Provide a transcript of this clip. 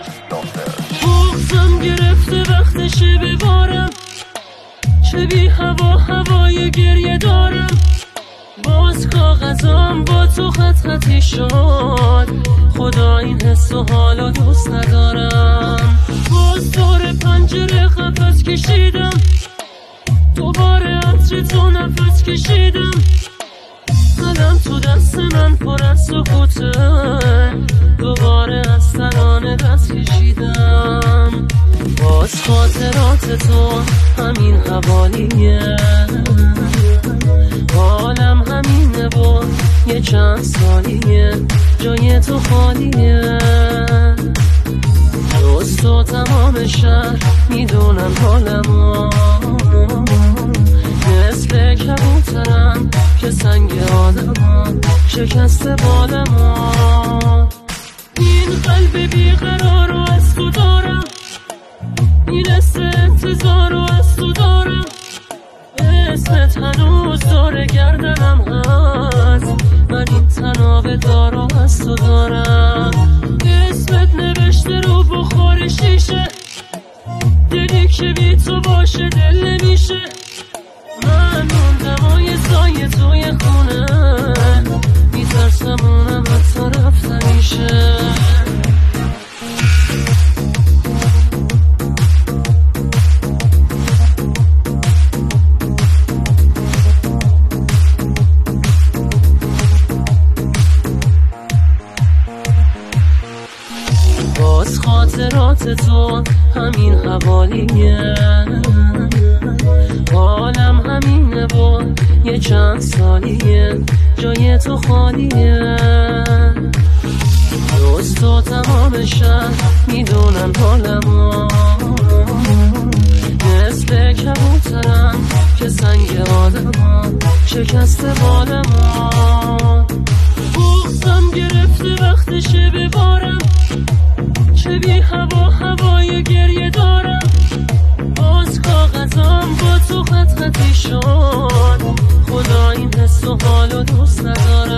بغزم گرفته وقتشه ببارم، چه بی هوای گریه دارم. باز کاغذام با تو خطی شد، خدا این حس و حالو دوست ندارم. باز دور پنجره قفس کشیدم، دوباره عطر تو نفس کشیدم. قلم تو دست من پر از سکوته، دوباره از ترانه دست کشیدم. باز خاطرات تو همین حوالیه، حالم همینه و یه چند سالیه جای تو خالیه. دوست و تمام شهر میدونن حالمو، مثل کبوترم که سنگ آدمو شکسته بالمو. این قلب بیقرار رو از تو دارم، این حس انتظار رو از تو دارم. اسمت هنوز داره گردنم هست، من این تناب دارو از تو دارم. اسمت نوشته رو بخور شیشه، دلی که بی تو باشه دل نمیشه. من موندم و یه سایه توی خونه، میترسم اونم حتی رفتن میشه. باز خاطرات تو همین حوالیه، حالم همینه و یه چند سالیه جای تو خالیه. دوست و تمام شهر میدونن حالمو، مثل کبوترم که سنگ آدمو شکسته بالمو. بغزم گرفته وقتشه ببارم، چه بی هوای گریه دارم. باز کاغذام با تو خطی شد، خدا این حس و حالو دوست ندارم.